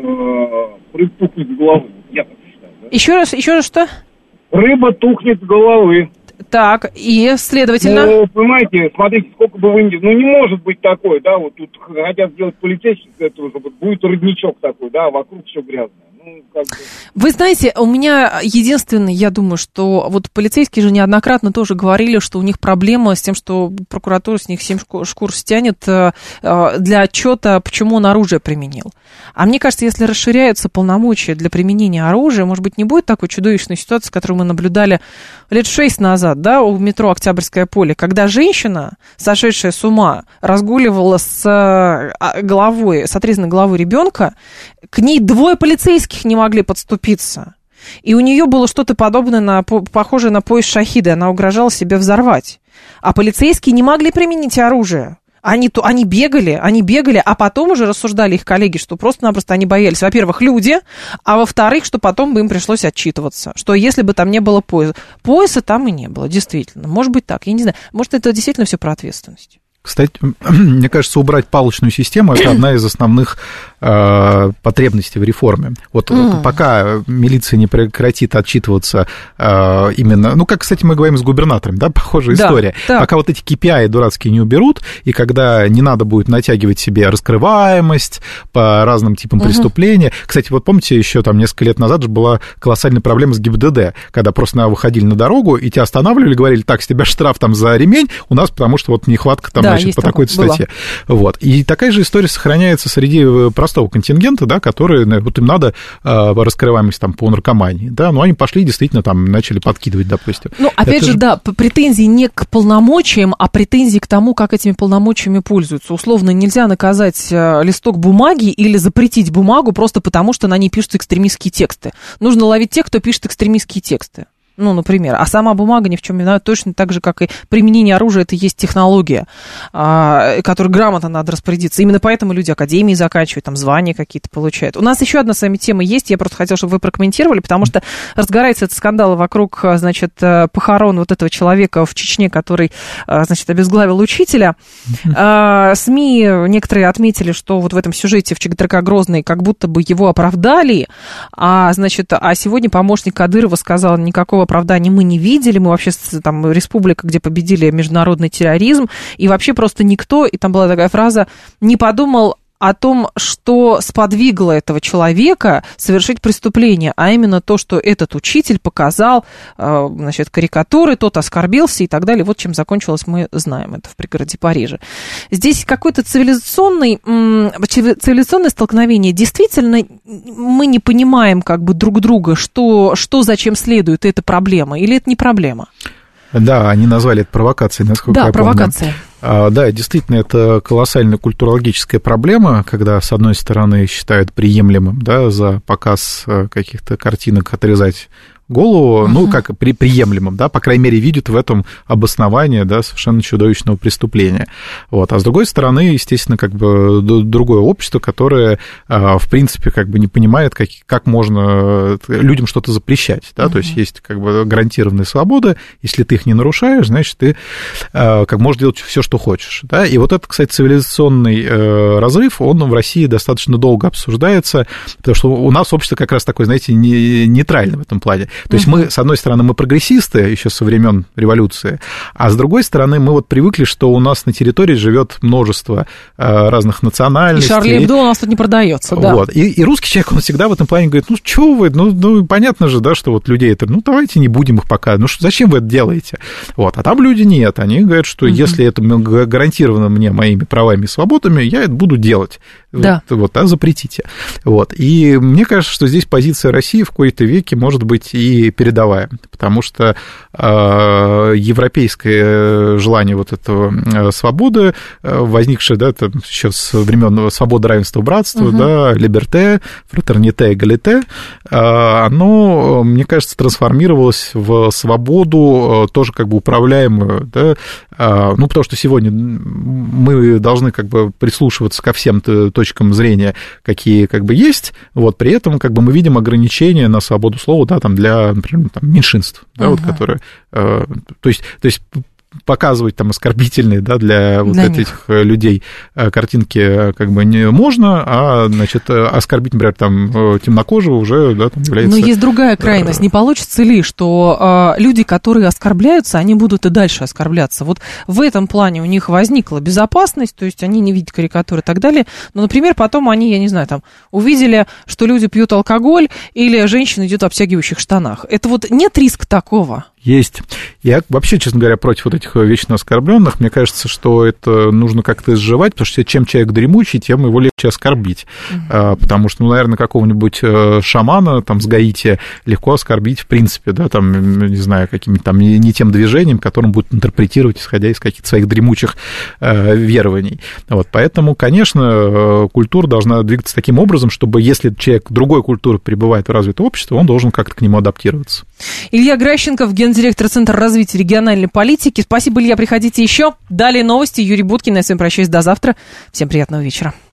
Рыба тухнет с головы. Я так считаю, да? Еще раз что? Рыба тухнет с головы. Так, и, следовательно... Ну, понимаете, смотрите, сколько бы вы ни... Ну, не может быть такое, да, вот тут хотят сделать полицейских, это уже будет родничок такой, да, вокруг все грязное. Ну, как бы... Вы знаете, у меня единственное, я думаю, что вот полицейские же неоднократно тоже говорили, что у них проблема с тем, что прокуратура с них 7 шкур стянет для отчета, почему он оружие применил. А мне кажется, если расширяются полномочия для применения оружия, может быть, не будет такой чудовищной ситуации, которую мы наблюдали лет 6 назад, да, у метро Октябрьское поле, когда женщина, сошедшая с ума, разгуливала с головой, с отрезанной головой ребенка, к ней 2 полицейских не могли подступиться. И у нее было что-то подобное, похожее на пояс шахиды, она угрожала себе взорвать. А полицейские не могли применить оружие. Они бегали, а потом уже рассуждали их коллеги, что просто-напросто они боялись, во-первых, люди, а во-вторых, что потом бы им пришлось отчитываться, что если бы там не было пояса там и не было, действительно. Может быть так, я не знаю. Может, это действительно все про ответственность. Кстати, мне кажется, убрать палочную систему – это одна из основных потребностей в реформе. Вот пока милиция не прекратит отчитываться именно… Ну, как, кстати, мы говорим с губернатором, да, похожая история. Да. Пока вот эти KPI дурацкие не уберут, и когда не надо будет натягивать себе раскрываемость по разным типам преступления. Кстати, вот помните, еще там несколько лет назад же была колоссальная проблема с ГИБДД, когда просто выходили на дорогу, и тебя останавливали, говорили, так, с тебя штраф там за ремень у нас, потому что вот нехватка там, значит, по такой-то статье. Вот. И такая же история сохраняется среди простого контингента, да, который, вот им надо раскрываемость там по наркомании, да, но они пошли действительно там начали подкидывать, допустим. Ну, опять же, да, претензии не к полномочиям, а претензии к тому, как этими полномочиями пользуются. Условно, нельзя наказать листок бумаги или запретить бумагу просто потому, что на ней пишутся экстремистские тексты. Нужно ловить тех, кто пишет экстремистские тексты. Ну, например, а сама бумага ни в чем не виновата, точно так же, как и применение оружия, это есть технология, которой грамотно надо распорядиться. Именно поэтому люди академии заканчивают, там звания какие-то получают. У нас еще одна с вами тема есть, я просто хотела, чтобы вы прокомментировали, потому что разгорается этот скандал вокруг, значит, похорон вот этого человека в Чечне, который, значит, обезглавил учителя. СМИ некоторые отметили, что вот в этом сюжете в ЧГТРК Грозный как будто бы его оправдали, а сегодня помощник Кадырова сказал, никакого оправдания мы не видели, мы вообще там республика, где победили международный терроризм, и вообще просто никто, и там была такая фраза, не подумал о том, что сподвигло этого человека совершить преступление, а именно то, что этот учитель показал, значит, карикатуры, тот оскорбился и так далее. Вот чем закончилось, мы знаем, это в пригороде Парижа. Здесь какое-то цивилизационное столкновение. Действительно, мы не понимаем как бы друг друга, что зачем следует, это проблема или это не проблема? Да, они назвали это провокацией, насколько я помню. Да, провокация. Да, действительно, это колоссальная культурологическая проблема, когда, с одной стороны, считают приемлемым, да, за показ каких-то картинок отрезать голову, ну, как приемлемым, да, по крайней мере, видят в этом обоснование, да, совершенно чудовищного преступления. Вот. А с другой стороны, естественно, как бы другое общество, которое, в принципе, как бы не понимает, как можно людям что-то запрещать, да, то есть есть как бы гарантированная свобода, если ты их не нарушаешь, значит, ты как можешь делать все, что хочешь, да, и вот этот, кстати, цивилизационный разрыв, он в России достаточно долго обсуждается, потому что у нас общество как раз такое, знаете, нейтральное в этом плане. То есть мы, с одной стороны, мы прогрессисты еще со времен революции, а с другой стороны, мы вот привыкли, что у нас на территории живет множество разных национальностей. И Шарли Эбдо у нас тут не продается, да. Вот. И русский человек, он всегда в этом плане говорит, ну, что вы, ну, понятно же, да, что вот людей это, ну, давайте не будем их показывать, ну, зачем вы это делаете? Вот. А там люди нет, они говорят, что если это гарантировано мне моими правами и свободами, я это буду делать. Да. Вот, запретите. Вот. И мне кажется, что здесь позиция России в кои-то веки может быть и передовая, потому что европейское желание вот этого свободы, возникшее, да, это еще с времен свободы, равенства, братства, да, либерте, фратерните, эгалите, оно, мне кажется, трансформировалось в свободу, тоже как бы управляемую, да, ну, потому что сегодня мы должны как бы прислушиваться ко всем точкам зрения, какие как бы есть, вот, при этом как бы мы видим ограничения на свободу слова, да, там, для, например, там, меньшинств, да, вот, которые, то есть показывать там оскорбительные, да, для вот этих людей картинки как бы не можно, а, значит, оскорбить, например, там, темнокожего уже, да, там является... Но есть другая крайность. Не получится ли, что люди, которые оскорбляются, они будут и дальше оскорбляться? Вот в этом плане у них возникла безопасность, то есть они не видят карикатуры и так далее, но, например, потом они, я не знаю, там, увидели, что люди пьют алкоголь или женщина идет в обтягивающих штанах. Это вот нет риска такого? Есть. Я вообще, честно говоря, против вот этих вечно оскорбленных. Мне кажется, что это нужно как-то изживать, потому что чем человек дремучий, тем его легче оскорбить. Потому что, ну, наверное, какого-нибудь шамана там с Гаити легко оскорбить, в принципе, да, там, не знаю, каким-то там не тем движением, которым будут интерпретировать, исходя из каких-то своих дремучих верований. Вот, поэтому, конечно, культура должна двигаться таким образом, чтобы если человек другой культуры пребывает в развитом обществе, он должен как-то к нему адаптироваться. Илья Гращенков, гендиректор Центра развития региональной политики. Спасибо, Илья, приходите еще. Далее новости. Юрий Буткин. Я с вами прощаюсь до завтра. Всем приятного вечера.